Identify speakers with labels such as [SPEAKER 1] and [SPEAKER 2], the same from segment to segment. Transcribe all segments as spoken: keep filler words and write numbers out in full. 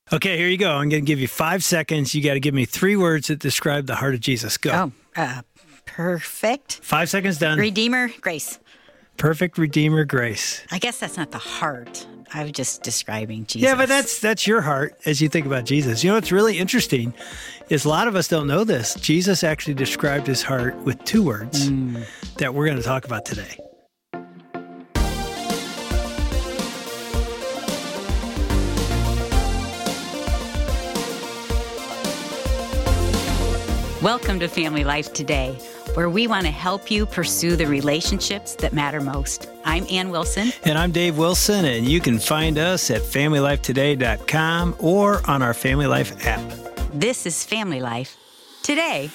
[SPEAKER 1] Okay, here you go. I'm going to give you five seconds. You got to give me three words that describe the heart of Jesus. Go.
[SPEAKER 2] Oh, uh, perfect.
[SPEAKER 1] Five seconds done.
[SPEAKER 2] Redeemer, grace.
[SPEAKER 1] Perfect, Redeemer, grace.
[SPEAKER 2] I guess that's not the heart. I was just describing Jesus.
[SPEAKER 1] Yeah, but that's that's your heart as you think about Jesus. You know what's really interesting is a lot of us don't know this. Jesus actually described his heart with two words mm. that we're going to talk about today.
[SPEAKER 2] Welcome to Family Life Today, where we want to help you pursue the relationships that matter most. I'm Ann Wilson.
[SPEAKER 1] And I'm Dave Wilson, and you can find us at family life today dot com or on our Family Life app.
[SPEAKER 2] This is Family Life Today.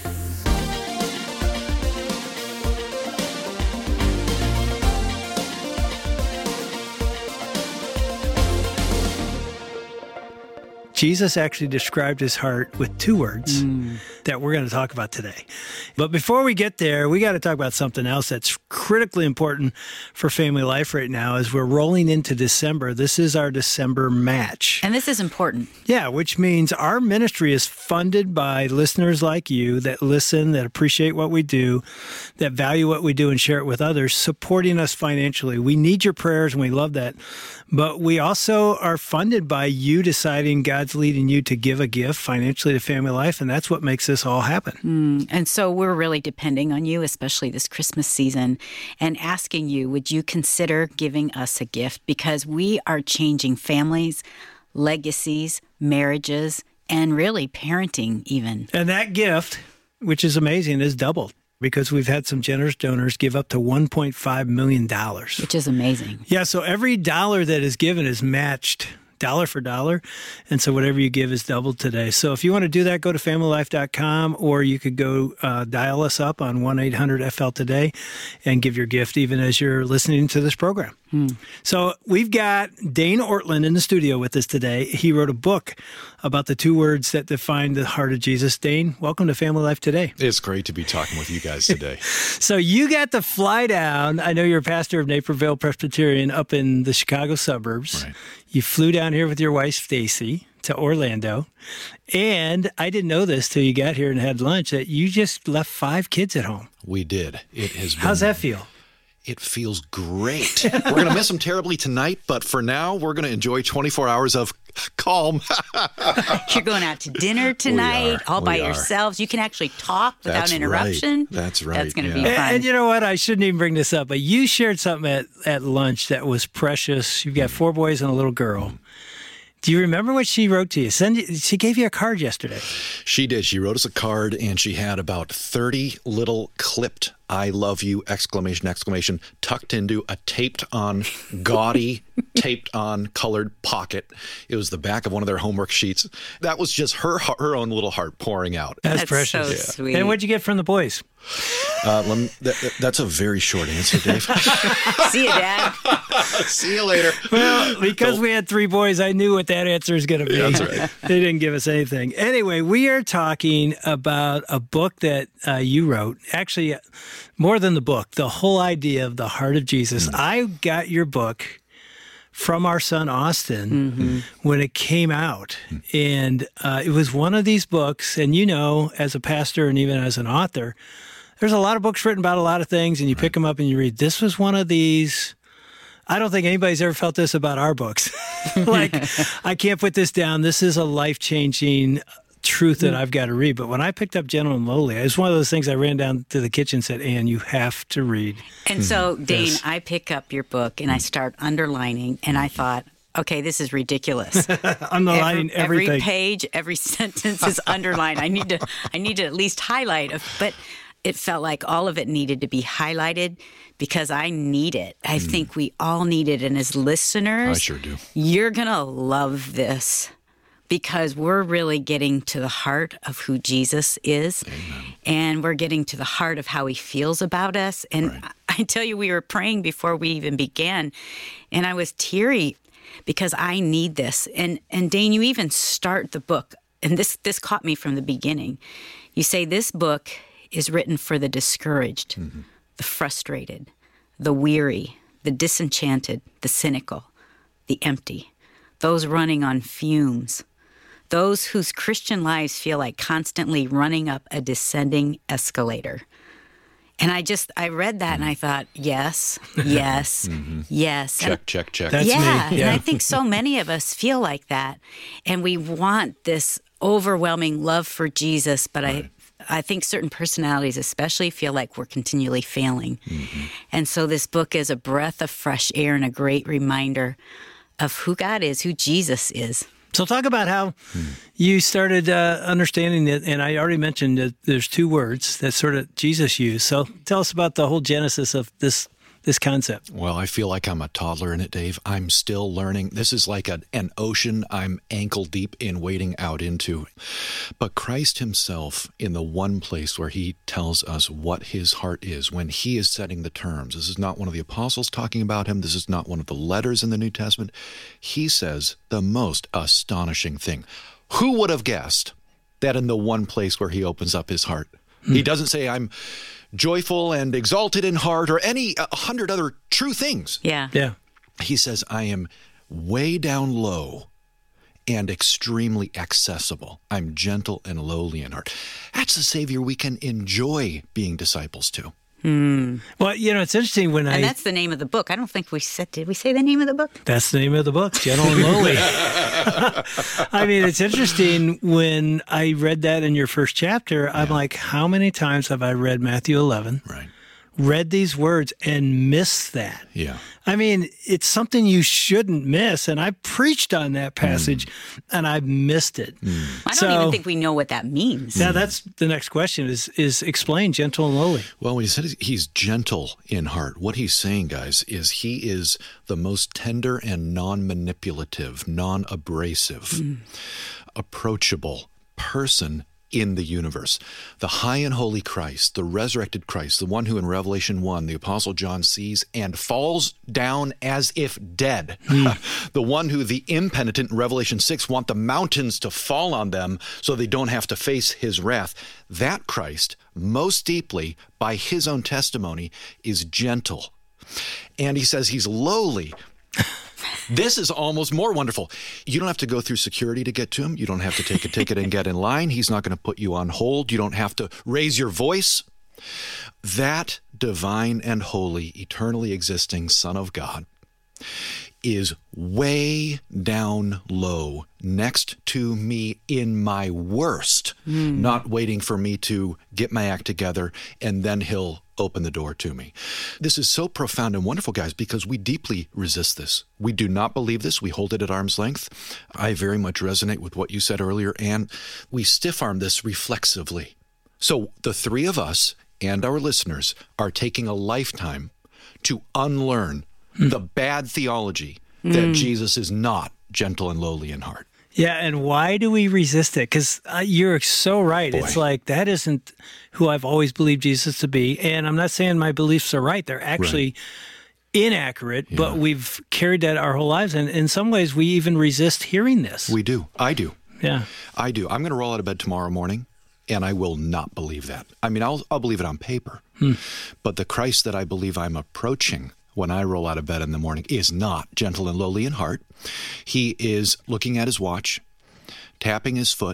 [SPEAKER 1] Jesus actually described his heart with two words mm. that we're going to talk about today. But before we get there, we got to talk about something else that's critically important for family life right now as we're rolling into December. This is our December match.
[SPEAKER 2] And this is important.
[SPEAKER 1] Yeah, which means our ministry is funded by listeners like you that listen, that appreciate what we do, that value what we do and share it with others, supporting us financially. We need your prayers and we love that. But we also are funded by you deciding God's leading you to give a gift financially to Family Life, and that's what makes this all happen.
[SPEAKER 2] Mm, and so we're really depending on you, especially this Christmas season, and asking you, would you consider giving us a gift? Because we are changing families, legacies, marriages, and really parenting even.
[SPEAKER 1] And that gift, which is amazing, is doubled. Because we've had some generous donors give up to one point five million dollars.
[SPEAKER 2] Which is amazing.
[SPEAKER 1] Yeah, so every dollar that is given is matched dollar for dollar. And so whatever you give is doubled today. So if you want to do that, go to family life dot com, or you could go uh, dial us up on one eight hundred F L today and give your gift even as you're listening to this program. Hmm. So we've got Dane Ortlund in the studio with us today. He wrote a book about the two words that define the heart of Jesus. Dane, welcome to Family Life Today.
[SPEAKER 3] It's great to be talking with you guys today.
[SPEAKER 1] So you got to fly down. I know you're a pastor of Naperville Presbyterian up in the Chicago suburbs.
[SPEAKER 3] Right.
[SPEAKER 1] You flew down here with your wife, Stacy, to Orlando. And I didn't know this till you got here and had lunch, that you just left five kids at home.
[SPEAKER 3] We did. It has been...
[SPEAKER 1] How's that feel?
[SPEAKER 3] It feels great. We're going to miss them terribly tonight, but for now, we're going to enjoy twenty-four hours of calm.
[SPEAKER 2] You're going out to dinner tonight, all
[SPEAKER 3] we
[SPEAKER 2] by
[SPEAKER 3] are.
[SPEAKER 2] yourselves. You can actually talk without
[SPEAKER 3] That's
[SPEAKER 2] interruption.
[SPEAKER 3] Right. That's right.
[SPEAKER 2] That's going to
[SPEAKER 3] yeah.
[SPEAKER 2] be fun.
[SPEAKER 1] And, and you know what? I shouldn't even bring this up, but you shared something at, at lunch that was precious. You've got four boys and a little girl. Do you remember what she wrote to you? Send you? She gave you a card yesterday.
[SPEAKER 3] She did. She wrote us a card, and she had about thirty little clipped "I love you!" exclamation, exclamation, tucked into a taped-on, gaudy, taped-on colored pocket. It was the back of one of their homework sheets. That was just her her own little heart pouring out.
[SPEAKER 1] That's,
[SPEAKER 2] That's
[SPEAKER 1] precious.
[SPEAKER 2] so
[SPEAKER 1] Yeah.
[SPEAKER 2] sweet.
[SPEAKER 1] And what'd you get from the boys?
[SPEAKER 3] Uh, let me, that, that's a very short answer, Dave.
[SPEAKER 2] See you, Dad.
[SPEAKER 3] See you later.
[SPEAKER 1] Well, because we had three boys, I knew what that answer is going to be.
[SPEAKER 3] That's right.
[SPEAKER 1] They didn't give us anything. Anyway, we are talking about a book that uh, you wrote. Actually, more than the book, the whole idea of the heart of Jesus. Mm. I got your book from our son Austin mm-hmm. when it came out. And uh, it was one of these books, and you know, as a pastor and even as an author, there's a lot of books written about a lot of things, and you right. pick them up and you read. This was one of these. I don't think anybody's ever felt this about our books. Like, I can't put this down. This is a life-changing truth that I've got to read. But when I picked up Gentle and Lowly, it was one of those things I ran down to the kitchen and said, Ann, you have to read.
[SPEAKER 2] And so, Dane,
[SPEAKER 1] this.
[SPEAKER 2] I pick up your book and I start underlining, and I thought, okay, this is ridiculous.
[SPEAKER 1] Underlining
[SPEAKER 2] every,
[SPEAKER 1] everything.
[SPEAKER 2] Every page, every sentence is underlined. I need to, I need to at least highlight. A, but it felt like all of it needed to be highlighted because I need it. I mm. think we all need it. And as listeners,
[SPEAKER 3] I sure do.
[SPEAKER 2] You're going to love this because we're really getting to the heart of who Jesus is.
[SPEAKER 3] Amen.
[SPEAKER 2] And we're getting to the heart of how he feels about us. And right. I tell you, we were praying before we even began, and I was teary because I need this. And, and Dane, you even start the book, and this, this caught me from the beginning. You say this book is written for the discouraged, mm-hmm. the frustrated, the weary, the disenchanted, the cynical, the empty, those running on fumes, those whose Christian lives feel like constantly running up a descending escalator. And I just, I read that and I thought, yes, yes, mm-hmm. yes.
[SPEAKER 3] Check,
[SPEAKER 2] and,
[SPEAKER 3] check, check.
[SPEAKER 1] That's
[SPEAKER 2] yeah,
[SPEAKER 1] me. Yeah,
[SPEAKER 2] and I think so many of us feel like that. And we want this overwhelming love for Jesus, but right. I I think certain personalities especially feel like we're continually failing. Mm-hmm. And so this book is a breath of fresh air and a great reminder of who God is, who Jesus is.
[SPEAKER 1] So talk about how hmm. you started uh, understanding it, and I already mentioned that there's two words that sort of Jesus used. So tell us about the whole genesis of this this concept.
[SPEAKER 3] Well, I feel like I'm a toddler in it, Dave. I'm still learning. This is like a, an ocean I'm ankle deep in wading out into. But Christ himself, in the one place where he tells us what his heart is, when he is setting the terms, this is not one of the apostles talking about him. This is not one of the letters in the New Testament. He says the most astonishing thing. Who would have guessed that in the one place where he opens up his heart? Hmm. He doesn't say, I'm joyful and exalted in heart, or any a hundred other true things.
[SPEAKER 2] Yeah.
[SPEAKER 1] Yeah.
[SPEAKER 3] He says, I am way down low and extremely accessible. I'm gentle and lowly in heart. That's the Savior we can enjoy being disciples to.
[SPEAKER 2] Hmm.
[SPEAKER 1] Well, you know, it's interesting when
[SPEAKER 2] and
[SPEAKER 1] I...
[SPEAKER 2] And that's the name of the book. I don't think we said... Did we say the name of the book?
[SPEAKER 1] That's the name of the book, Gentle and Lowly. I mean, it's interesting when I read that in your first chapter, yeah. I'm like, how many times have I read Matthew eleven?
[SPEAKER 3] Right.
[SPEAKER 1] Read these words and missed that.
[SPEAKER 3] Yeah.
[SPEAKER 1] I mean, it's something you shouldn't miss. And I preached on that passage mm. and I missed it.
[SPEAKER 2] Mm. I don't so, even think we know what that means.
[SPEAKER 1] Yeah, that's the next question is, is explain gentle and lowly.
[SPEAKER 3] Well, when he said he's gentle in heart, what he's saying, guys, is he is the most tender and non-manipulative, non-abrasive, mm. approachable person in the universe. The high and holy Christ, the resurrected Christ, the one who in Revelation one, the Apostle John sees and falls down as if dead. Mm. The one who the impenitent in Revelation six want the mountains to fall on them so they don't have to face his wrath. That Christ, most deeply, by his own testimony, is gentle. And he says he's lowly. This is almost more wonderful. You don't have to go through security to get to him. You don't have to take a ticket and get in line. He's not going to put you on hold. You don't have to raise your voice. That divine and holy, eternally existing Son of God is way down low next to me in my worst, mm. not waiting for me to get my act together, and then he'll open the door to me. This is so profound and wonderful, guys, because we deeply resist this. We do not believe this. We hold it at arm's length. I very much resonate with what you said earlier, and we stiff-arm this reflexively. So the three of us and our listeners are taking a lifetime to unlearn mm. the bad theology mm. that Jesus is not gentle and lowly in heart.
[SPEAKER 1] Yeah, and why do we resist it? Because uh, you're so right. Boy. It's like, that isn't who I've always believed Jesus to be. And I'm not saying my beliefs are right. They're actually right. inaccurate, yeah. but we've carried that our whole lives. And in some ways, we even resist hearing this.
[SPEAKER 3] We do. I do.
[SPEAKER 1] Yeah.
[SPEAKER 3] I do. I'm going to roll out of bed tomorrow morning, and I will not believe that. I mean, I'll, I'll believe it on paper. Hmm. But the Christ that I believe I'm approaching when I roll out of bed in the morning is not gentle and lowly in heart. He is looking at his watch, tapping his foot,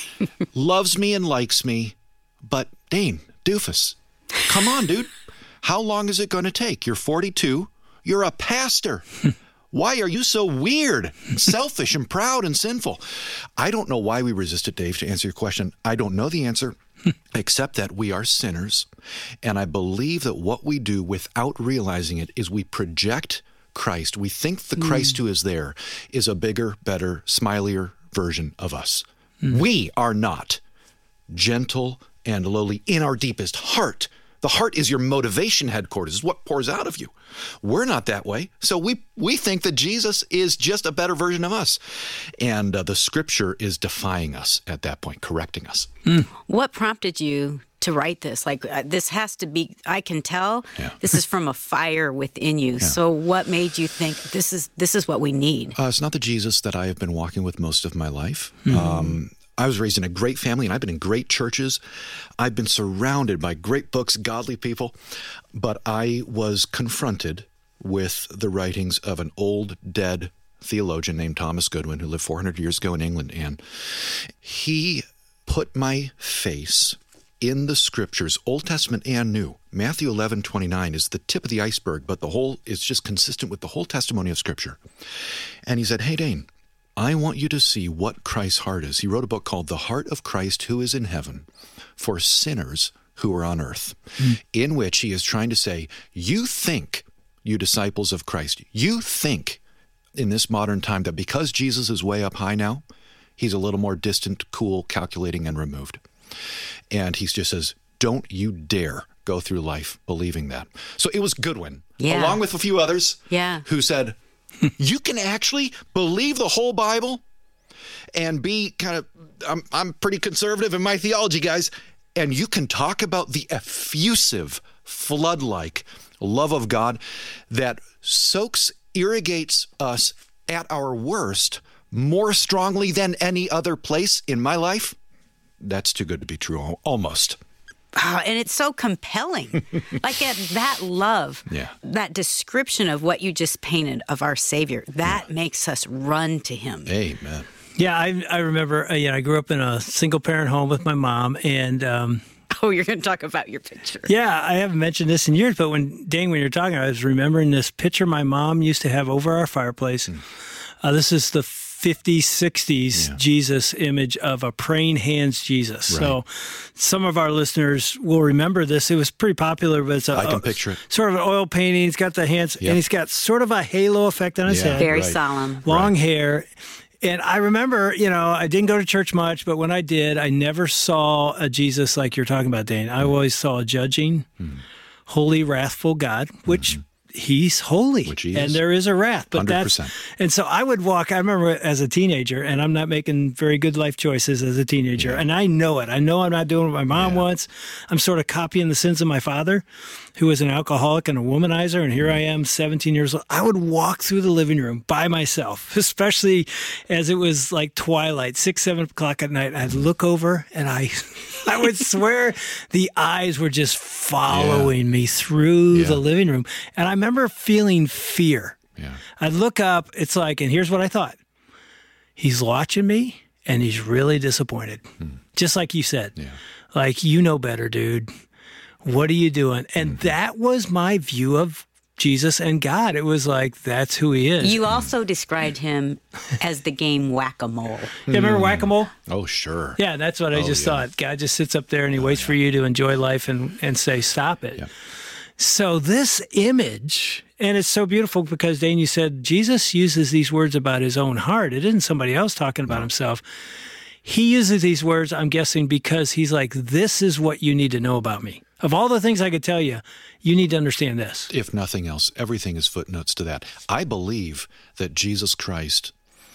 [SPEAKER 3] loves me and likes me. But Dane, doofus, come on, dude. How long is it going to take? You're forty-two. You're a pastor. Why are you so weird, selfish, and proud and sinful? I don't know why we resist it, Dave, to answer your question. I don't know the answer. Except that we are sinners, and I believe that what we do without realizing it is we project Christ. We think the Christ mm. who is there is a bigger, better, smilier version of us. Mm. We are not gentle and lowly in our deepest heart. The heart is your motivation headquarters, is what pours out of you. We're not that way. So we we think that Jesus is just a better version of us. And uh, the scripture is defying us at that point, correcting us.
[SPEAKER 2] Mm. What prompted you to write this? Like, uh, this has to be, I can tell, yeah. this is from a fire within you. Yeah. So what made you think this is this is what we need?
[SPEAKER 3] Uh, it's not the Jesus that I have been walking with most of my life. Mm. Um I was raised in a great family, and I've been in great churches. I've been surrounded by great books, godly people, but I was confronted with the writings of an old, dead theologian named Thomas Goodwin who lived four hundred years ago in England, and he put my face in the scriptures, Old Testament and New. Matthew eleven twenty-nine is the tip of the iceberg, but the whole is just consistent with the whole testimony of Scripture. And he said, hey, Dane, I want you to see what Christ's heart is. He wrote a book called The Heart of Christ Who is in Heaven for Sinners Who are on Earth, mm. in which he is trying to say, you think, you disciples of Christ, you think in this modern time that because Jesus is way up high now, he's a little more distant, cool, calculating, and removed. And he just says, don't you dare go through life believing that. So it was Goodwin, yeah. along with a few others,
[SPEAKER 2] yeah.
[SPEAKER 3] who said, you can actually believe the whole Bible and be kind of, I'm, I'm pretty conservative in my theology, guys, and you can talk about the effusive, flood-like love of God that soaks, irrigates us at our worst more strongly than any other place in my life. That's too good to be true, almost.
[SPEAKER 2] Oh, and it's so compelling. Like at that love,
[SPEAKER 3] yeah.
[SPEAKER 2] that description of what you just painted of our Savior, that yeah. makes us run to him.
[SPEAKER 3] Amen.
[SPEAKER 1] Yeah, I, I remember, uh, you know, I grew up in a single-parent home with my mom, and... Um,
[SPEAKER 2] oh, you're going to talk about your picture.
[SPEAKER 1] Yeah, I haven't mentioned this in years, but when, Dane, when you're talking, I was remembering this picture my mom used to have over our fireplace. Mm. Uh, this is the fifties, sixties yeah. Jesus image of a praying hands Jesus. Right. So some of our listeners will remember this. It was pretty popular, but it's a,
[SPEAKER 3] I can
[SPEAKER 1] a,
[SPEAKER 3] picture it.
[SPEAKER 1] Sort of an oil painting. He's got the hands, yep. and he's got sort of a halo effect on his
[SPEAKER 3] yeah,
[SPEAKER 1] head.
[SPEAKER 2] Very
[SPEAKER 3] right.
[SPEAKER 2] solemn.
[SPEAKER 1] Long
[SPEAKER 3] right.
[SPEAKER 1] hair. And I remember, you know, I didn't go to church much, but when I did, I never saw a Jesus like you're talking about, Dane. I always saw a judging, mm. holy, wrathful God, which... Mm-hmm. He's holy,
[SPEAKER 3] Which he is.
[SPEAKER 1] And there is a wrath, but
[SPEAKER 3] one hundred percent.
[SPEAKER 1] that's, and so I would walk, I remember as a teenager, and I'm not making very good life choices as a teenager, yeah. and I know it. I know I'm not doing what my mom
[SPEAKER 3] yeah.
[SPEAKER 1] wants. I'm sort of copying the sins of my father, who was an alcoholic and a womanizer, and here I am, seventeen years old. I would walk through the living room by myself, especially as it was like twilight, six, seven o'clock at night. I'd look over, and I, I would swear the eyes were just following yeah. me through
[SPEAKER 3] yeah.
[SPEAKER 1] the living room, and I remember feeling fear.
[SPEAKER 3] Yeah.
[SPEAKER 1] I'd look up, it's like, and here's what I thought. He's watching me, and he's really disappointed. Hmm. Just like you said.
[SPEAKER 3] Yeah.
[SPEAKER 1] Like, you know better, dude. What are you doing? And mm-hmm. that was my view of Jesus and God. It was like, that's who he is.
[SPEAKER 2] You also described him as the game Whack-A-Mole.
[SPEAKER 1] You remember Whack-A-Mole?
[SPEAKER 3] Oh, sure.
[SPEAKER 1] Yeah, that's what I
[SPEAKER 3] oh,
[SPEAKER 1] just
[SPEAKER 3] yeah.
[SPEAKER 1] thought. God just sits up there and he
[SPEAKER 3] oh,
[SPEAKER 1] waits
[SPEAKER 3] yeah. for
[SPEAKER 1] you to enjoy life and, and say, stop it.
[SPEAKER 3] Yeah.
[SPEAKER 1] So this image, and it's so beautiful because, Dane, you said Jesus uses these words about his own heart. It isn't somebody else talking about no. himself. He uses these words, I'm guessing, because he's like, this is what you need to know about me. Of all the things I could tell you, you need to understand this.
[SPEAKER 3] If nothing else, everything is footnotes to that. I believe that Jesus Christ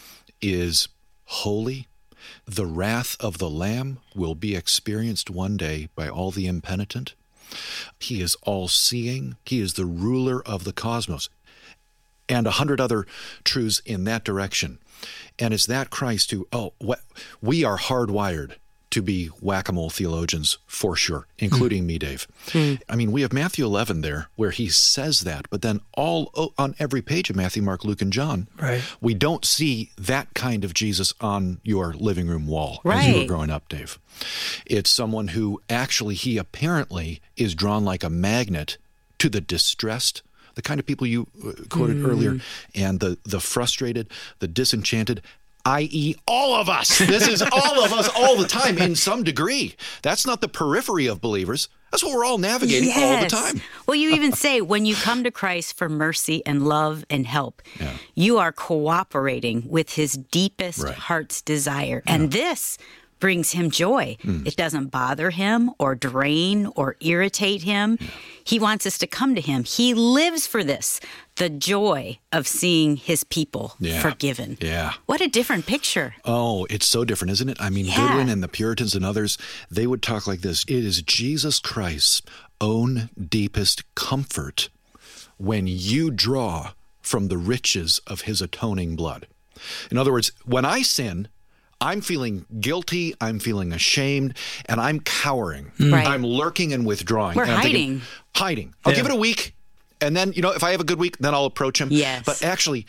[SPEAKER 3] is holy. The wrath of the Lamb will be experienced one day by all the impenitent. He is all-seeing. He is the ruler of the cosmos. And a hundred other truths in that direction. And it's that Christ who, oh, we are hardwired to be whack-a-mole theologians for sure, including mm. me, Dave. Mm. I mean, we have Matthew eleven there where he says that, but then all oh, on every page of Matthew, Mark, Luke, and John,
[SPEAKER 1] right.
[SPEAKER 3] we don't see that kind of Jesus on your living room wall
[SPEAKER 2] right.
[SPEAKER 3] as you were growing up, Dave. It's someone who actually, he apparently is drawn like a magnet to the distressed, the kind of people you quoted mm. earlier, and the, the frustrated, the disenchanted, that is all of us. This is all of us all the time in some degree. That's not the periphery of believers. That's what we're all navigating
[SPEAKER 2] yes.
[SPEAKER 3] all the time.
[SPEAKER 2] Well, you even say when you come to Christ for mercy and love and help,
[SPEAKER 3] yeah.
[SPEAKER 2] you are cooperating with his deepest
[SPEAKER 3] right.
[SPEAKER 2] heart's desire. And yeah. this brings him joy. Mm. It doesn't bother him or drain or irritate him. Yeah. He wants us to come to him. He lives for this, the joy of seeing his people
[SPEAKER 3] yeah.
[SPEAKER 2] forgiven.
[SPEAKER 3] Yeah.
[SPEAKER 2] What a different picture.
[SPEAKER 3] Oh, it's so different, isn't it? I mean,
[SPEAKER 2] yeah.
[SPEAKER 3] Goodwin and the Puritans and others, they would talk like this. It is Jesus Christ's own deepest comfort when you draw from the riches of his atoning blood. In other words, when I sin, I'm feeling guilty, I'm feeling ashamed, and I'm cowering.
[SPEAKER 2] Right.
[SPEAKER 3] I'm lurking and withdrawing.
[SPEAKER 2] We're
[SPEAKER 3] and I'm
[SPEAKER 2] hiding.
[SPEAKER 3] Thinking, hiding. I'll
[SPEAKER 1] yeah.
[SPEAKER 3] give it a week, and then, you know, if I have a good week, then I'll approach him.
[SPEAKER 2] Yes.
[SPEAKER 3] But actually,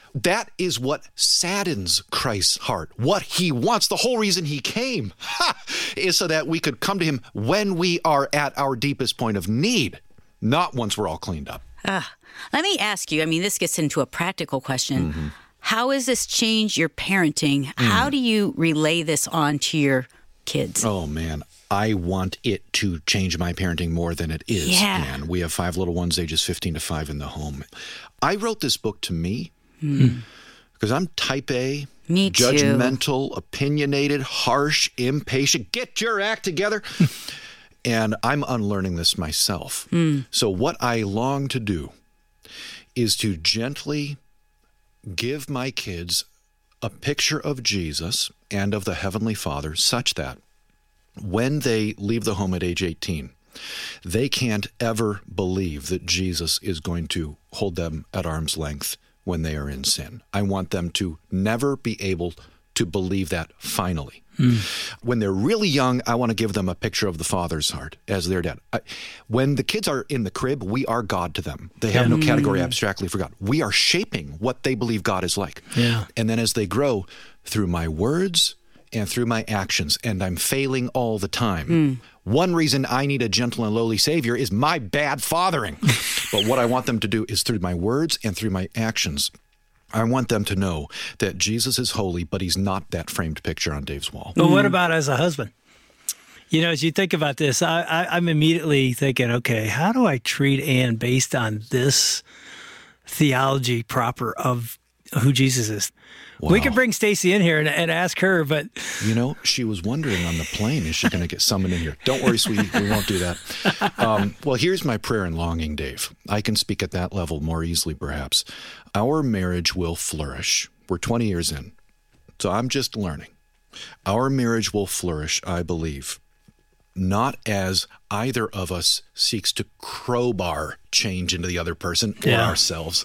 [SPEAKER 3] That is what saddens Christ's heart. What he wants, the whole reason he came, ha, is so that we could come to him when we are at our deepest point of need, not once we're all cleaned up.
[SPEAKER 2] Uh, let me ask you, I mean, this gets into a practical question. Mm-hmm. How has this changed your parenting? Mm. How do you relay this on to your kids?
[SPEAKER 3] Oh, man. I want it to change my parenting more than it is,
[SPEAKER 2] yeah.
[SPEAKER 3] man. We have five little ones, ages fifteen to five in the home. I wrote this book to me mm. because I'm type A,
[SPEAKER 2] me too.
[SPEAKER 3] Judgmental, opinionated, harsh, impatient. Get your act together. And I'm unlearning this myself. Mm. So what I long to do is to gently give my kids a picture of Jesus and of the Heavenly Father such that when they leave the home at age eighteen, they can't ever believe that Jesus is going to hold them at arm's length when they are in sin. I want them to never be able to believe that finally. Mm. When they're really young, I want to give them a picture of the Father's heart as their dad. I, when the kids are in the crib, we are God to them. They have yeah. no category abstractly for God. We are shaping what they believe God is like.
[SPEAKER 1] Yeah.
[SPEAKER 3] And then as they grow, through my words and through my actions, and I'm failing all the time. Mm. One reason I need a gentle and lowly Savior is my bad fathering. But what I want them to do is through my words and through my actions. I want them to know that Jesus is holy, but he's not that framed picture on Dave's wall.
[SPEAKER 1] But what about as a husband? You know, as you think about this, I, I, I'm immediately thinking, okay, how do I treat Ann based on this theology proper of who Jesus is? Wow. We could bring Stacy in here and, and ask her, but...
[SPEAKER 3] You know, she was wondering on the plane, is she going to get summoned in here? Don't worry, sweetie, we won't do that. Um, well, here's my prayer and longing, Dave. I can speak at that level more easily, perhaps. Our marriage will flourish. We're twenty years in, so I'm just learning. Our marriage will flourish, I believe, not as either of us seeks to crowbar change into the other person or
[SPEAKER 1] yeah.
[SPEAKER 3] ourselves,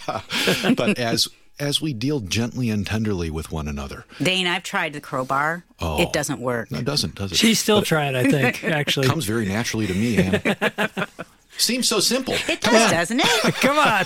[SPEAKER 3] but as... as we deal gently and tenderly with one another.
[SPEAKER 2] Dane, I've tried the crowbar. Oh, it doesn't work.
[SPEAKER 3] No, it doesn't, does it?
[SPEAKER 1] She's still
[SPEAKER 3] but
[SPEAKER 1] trying, I think, actually.
[SPEAKER 3] It comes very naturally to me, Anna. Seems so simple.
[SPEAKER 2] It does, doesn't it?
[SPEAKER 1] Come on.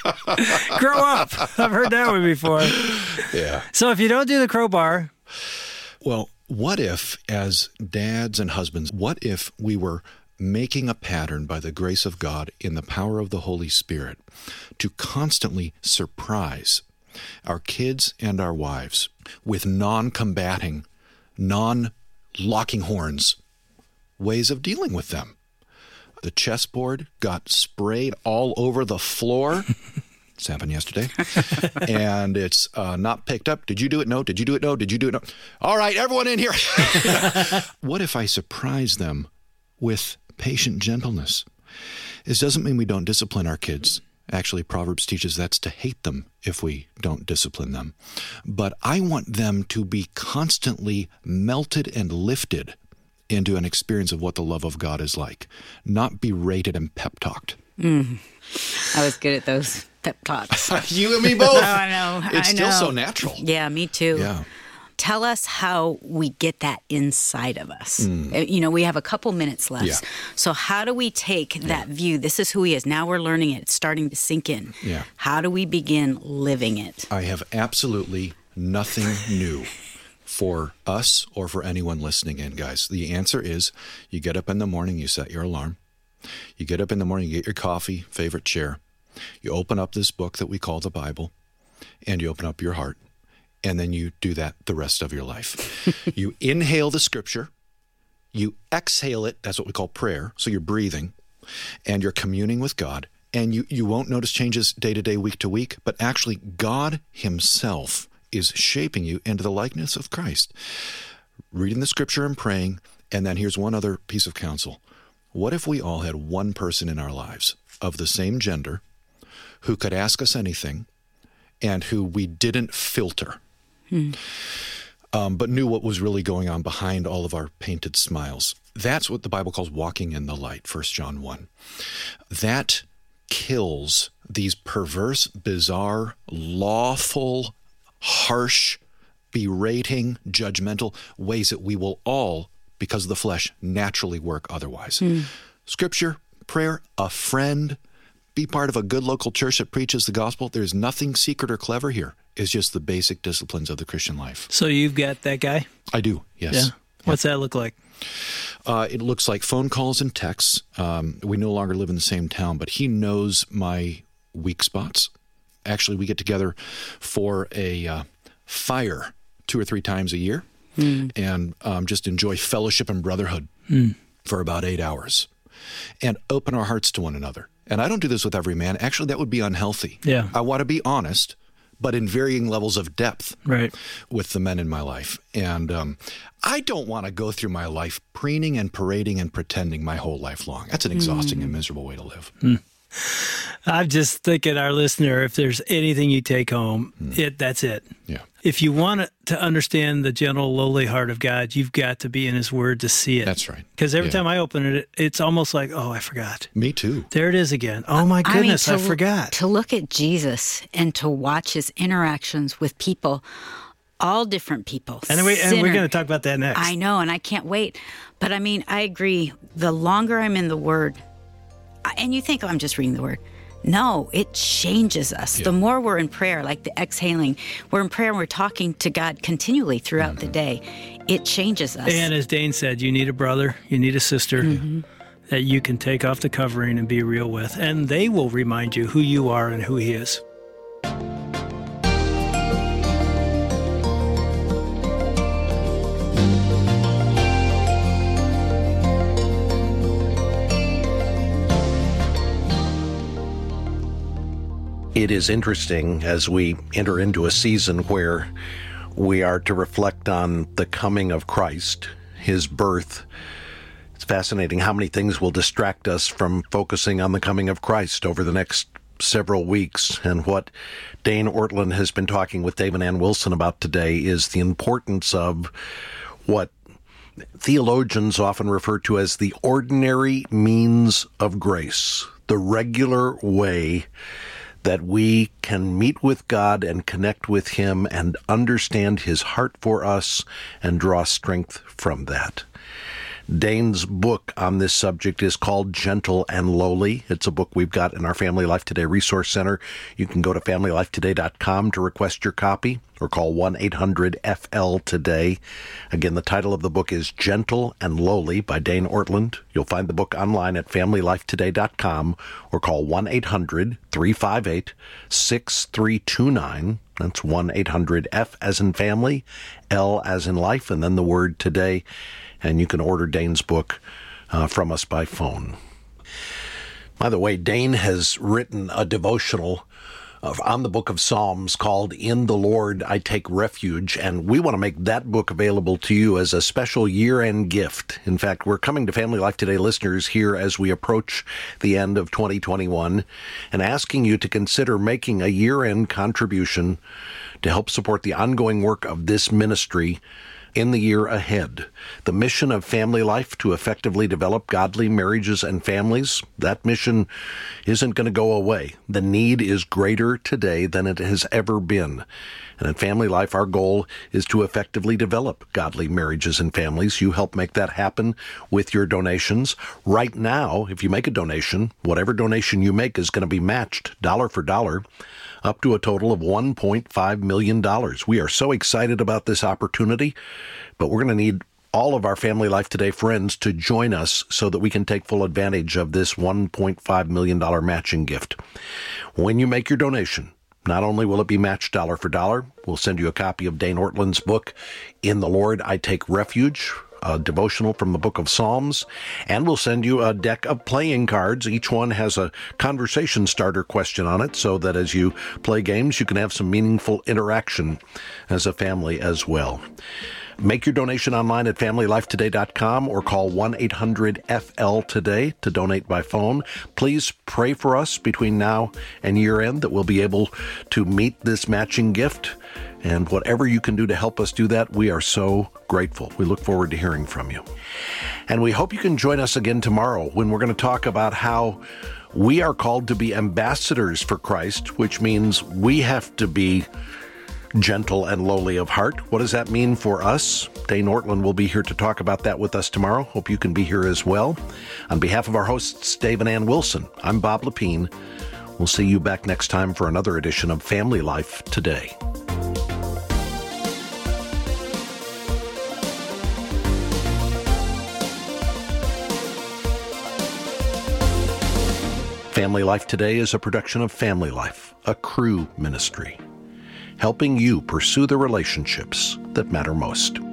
[SPEAKER 1] Grow up. I've heard that one before.
[SPEAKER 3] Yeah.
[SPEAKER 1] So if you don't do the crowbar...
[SPEAKER 3] Well, what if, as dads and husbands, what if we were making a pattern by the grace of God in the power of the Holy Spirit to constantly surprise our kids and our wives with non-combating, non-locking horns ways of dealing with them? The chessboard got sprayed all over the floor. This happened yesterday. And it's uh, not picked up. Did you do it? No. Did you do it? No. Did you do it? No. All right, everyone in here. What if I surprise them with patient gentleness? This doesn't mean we don't discipline our kids. Actually, Proverbs teaches that's to hate them if we don't discipline them. But I want them to be constantly melted and lifted into an experience of what the love of God is like, not berated and pep-talked.
[SPEAKER 2] Mm. I was good at those pep talks.
[SPEAKER 3] You and me both.
[SPEAKER 2] Oh, I know.
[SPEAKER 3] It's
[SPEAKER 2] I
[SPEAKER 3] still
[SPEAKER 2] know.
[SPEAKER 3] so natural.
[SPEAKER 2] Yeah, me too.
[SPEAKER 3] Yeah.
[SPEAKER 2] Tell us how we get that inside of us. Mm. You know, we have a couple minutes left.
[SPEAKER 3] Yeah.
[SPEAKER 2] So how do we take that yeah. view? This is who he is. Now we're learning it. It's starting to sink in.
[SPEAKER 3] Yeah.
[SPEAKER 2] How do we begin living it?
[SPEAKER 3] I have absolutely nothing new for us or for anyone listening in, guys. The answer is you get up in the morning, you set your alarm. You get up in the morning, you get your coffee, favorite chair. You open up this book that we call the Bible, and you open up your heart. And then you do that the rest of your life. You inhale the scripture, you exhale it, that's what we call prayer, so you're breathing, and you're communing with God, and you, you won't notice changes day to day, week to week, but actually God himself is shaping you into the likeness of Christ. Reading the scripture and praying, and then here's one other piece of counsel. What if we all had one person in our lives of the same gender who could ask us anything and who we didn't filter? Hmm. Um, but knew what was really going on behind all of our painted smiles. That's what the Bible calls walking in the light, First John one. That kills these perverse, bizarre, lawful, harsh, berating, judgmental ways that we will all, because of the flesh, naturally work otherwise. Hmm. Scripture, prayer, a friend, be part of a good local church that preaches the gospel. There's nothing secret or clever here. It's just the basic disciplines of the Christian life.
[SPEAKER 1] So you've got that guy?
[SPEAKER 3] I do, yes.
[SPEAKER 1] Yeah. What's that look like?
[SPEAKER 3] Uh, it looks like phone calls and texts. Um, we no longer live in the same town, but he knows my weak spots. Actually, we get together for a uh, fire two or three times a year mm. and um, just enjoy fellowship and brotherhood mm. for about eight hours and open our hearts to one another. And I don't do this with every man. Actually, that would be unhealthy.
[SPEAKER 1] Yeah.
[SPEAKER 3] I want to be honest, but in varying levels of depth
[SPEAKER 1] right.
[SPEAKER 3] with the men in my life. And um, I don't want to go through my life preening and parading and pretending my whole life long. That's an exhausting mm. and miserable way to live.
[SPEAKER 1] Mm. I'm just thinking, our listener, if there's anything you take home, mm. it that's it.
[SPEAKER 3] Yeah.
[SPEAKER 1] If you want to understand the gentle, lowly heart of God, you've got to be in His Word to see it.
[SPEAKER 3] That's right.
[SPEAKER 1] Because every
[SPEAKER 3] yeah.
[SPEAKER 1] time I open it, it's almost like, oh, I forgot.
[SPEAKER 3] Me too.
[SPEAKER 1] There it is again. Oh, my goodness, I, mean, to, I forgot.
[SPEAKER 2] To look at Jesus and to watch His interactions with people, all different people.
[SPEAKER 1] And, we, and we're going to talk about that next.
[SPEAKER 2] I know, and I can't wait. But I mean, I agree. The longer I'm in the Word, and you think, oh, I'm just reading the Word. No, it changes us. Yeah. The more we're in prayer, like the exhaling, we're in prayer and we're talking to God continually throughout mm-hmm. the day. It changes us.
[SPEAKER 1] And as Dane said, you need a brother, you need a sister mm-hmm. that you can take off the covering and be real with. And they will remind you who you are and who He is.
[SPEAKER 4] It is interesting as we enter into a season where we are to reflect on the coming of Christ, His birth. It's fascinating how many things will distract us from focusing on the coming of Christ over the next several weeks. And what Dane Ortlund has been talking with Dave and Ann Wilson about today is the importance of what theologians often refer to as the ordinary means of grace, the regular way that we can meet with God and connect with Him and understand His heart for us and draw strength from that. Dane's book on this subject is called Gentle and Lowly. It's a book we've got in our Family Life Today Resource Center. You can go to family life today dot com to request your copy or call one eight hundred F L today. Again, the title of the book is Gentle and Lowly by Dane Ortlund. You'll find the book online at family life today dot com or call one eight hundred three five eight six three two nine. That's one eight hundred F as in family, L as in life, and then the word today. And you can order Dane's book uh, from us by phone. By the way, Dane has written a devotional uh, on the book of Psalms called In the Lord I Take Refuge, and we want to make that book available to you as a special year-end gift. In fact, we're coming to Family Life Today listeners here as we approach the end of twenty twenty-one and asking you to consider making a year-end contribution to help support the ongoing work of this ministry in the year ahead. The mission of Family Life to effectively develop godly marriages and families, that mission isn't going to go away. The need is greater today than it has ever been. And at Family Life, our goal is to effectively develop godly marriages and families. You help make that happen with your donations. Right now, if you make a donation, whatever donation you make is going to be matched dollar for dollar, up to a total of one point five million dollars. We are so excited about this opportunity, but we're going to need all of our Family Life Today friends to join us so that we can take full advantage of this one point five million dollars matching gift. When you make your donation, not only will it be matched dollar for dollar, we'll send you a copy of Dane Ortlund's book, In the Lord I Take Refuge, a devotional from the book of Psalms, and we'll send you a deck of playing cards. Each one has a conversation starter question on it so that as you play games, you can have some meaningful interaction as a family as well. Make your donation online at family life today dot com or call one eight hundred F L today to donate by phone. Please pray for us between now and year end that we'll be able to meet this matching gift. And whatever you can do to help us do that, we are so grateful. We look forward to hearing from you. And we hope you can join us again tomorrow when we're going to talk about how we are called to be ambassadors for Christ, which means we have to be gentle and lowly of heart. What does that mean for us? Dane Ortlund will be here to talk about that with us tomorrow. Hope you can be here as well. On behalf of our hosts, Dave and Ann Wilson, I'm Bob Lepine. We'll see you back next time for another edition of Family Life Today. Family Life Today is a production of Family Life, a Cru ministry, helping you pursue the relationships that matter most.